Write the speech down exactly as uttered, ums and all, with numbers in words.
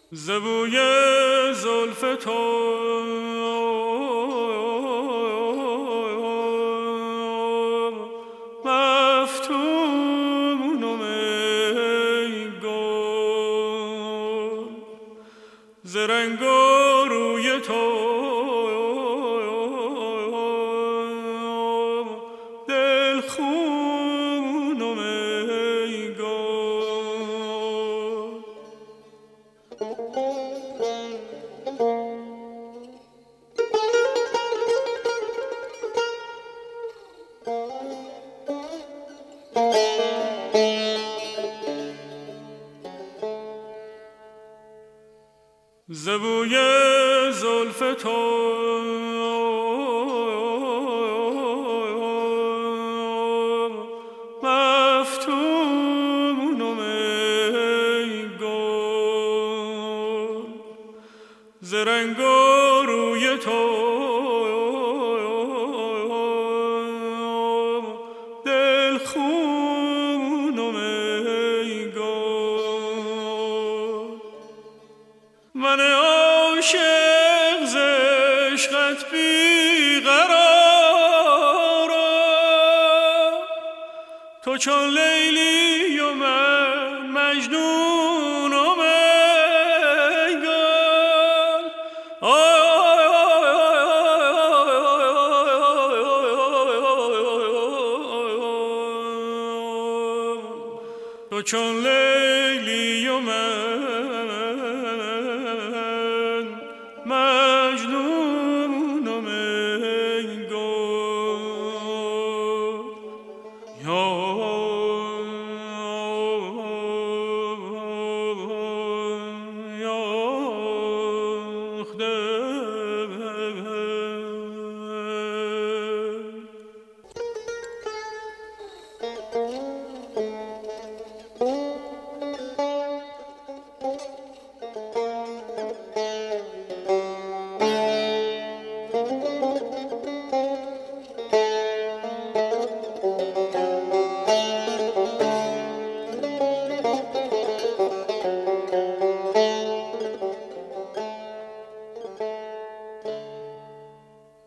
زبوی زلف تو مفتونم ای گل، ز رنگ و روی تو دل خونم ای گل. زبوی زلف تو مفتونم ای گل، ز رنگ و روی تو دل خونم ای گل. من عاشق ز عشقت بی قرارم، تو چون لیلی